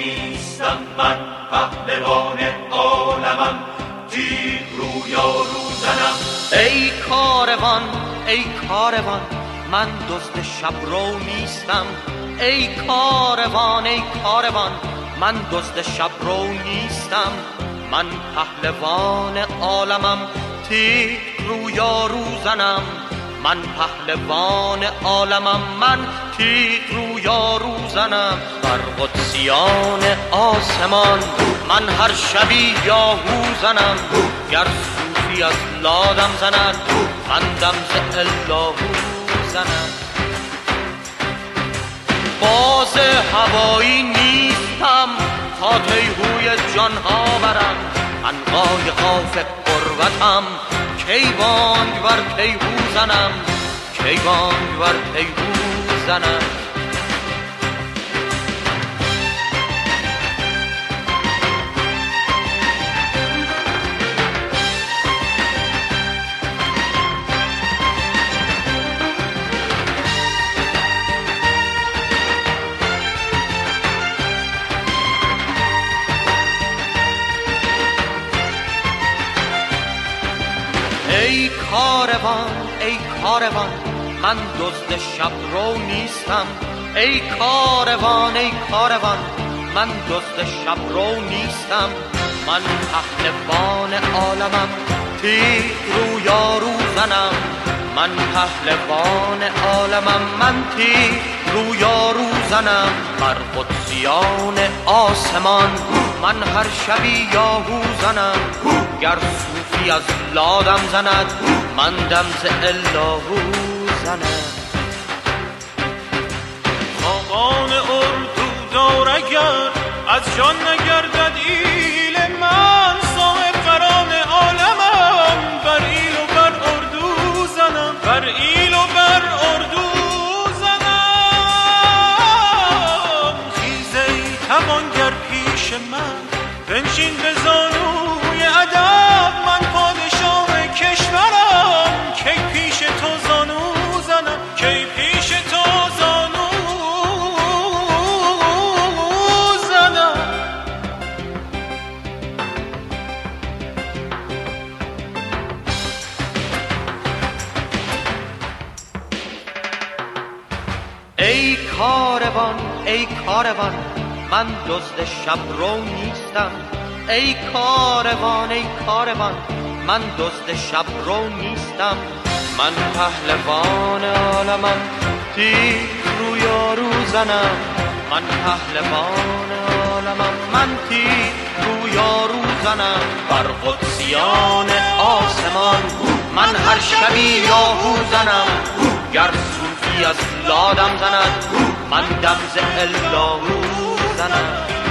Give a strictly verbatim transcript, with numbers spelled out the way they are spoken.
نیستم، من پهلوان عالمم، تیغ رویارو زنم. ای کاروان ای کاروان من دزد شبرو نیستم. ای کاروان ای کاروان من دزد شبرو نیستم. من پهلوان عالمم، تیغ رویارو زنم. من پهلوان عالمم، من تیغ رویارو زنم. بر قدسیان آسمان من هر شبی یاهو زنم. گر صوفی از لادم زند، من دم ز اللهو زنم. باز هوایی نیستم تا تیهوی جانها برم. عنقای قاف قربتم، کی بانگ بر تیهو زنم. کی بانگ بر تیهو زنم. ای کاروان ای کاروان من دزد شبرو نیستم. ای کاروان ای کاروان من دزد شبرو نیستم. من پهلوان عالمم، تیغ رویارو زنم. من پهلوان عالمم، من تیغ رویارو زنم. بر قدسیان آسمان من هر شبی یاهو زنم. گر صوفی از لادم زند، من دم ز اللهو زنم. خاقان اردو دار اگر از جان نگردد ایل، من صاحب قران عالمم، بر ایل و بر اردو زنم. بر ایل و بر اردو زنم. خیز ای توانگر پیش من، بنشین به زانوی ادب. من پادشاه کشورم، کی پیش تو زانو زنم. کی پیش تو زانو زنم. ای کاروان ای کاروان من دزد شبرو نیستم. ای کاروان ای کاروان من دزد شبرو نیستم. من پهلوان عالمم، تیغ رویارو زنم. من پهلوان عالمم، من تیغ رویارو زنم. بر قدسیان آسمان من هر شبی یاهو زنم. گر صوفی از لادم زند، من دم ز اللهو زنم.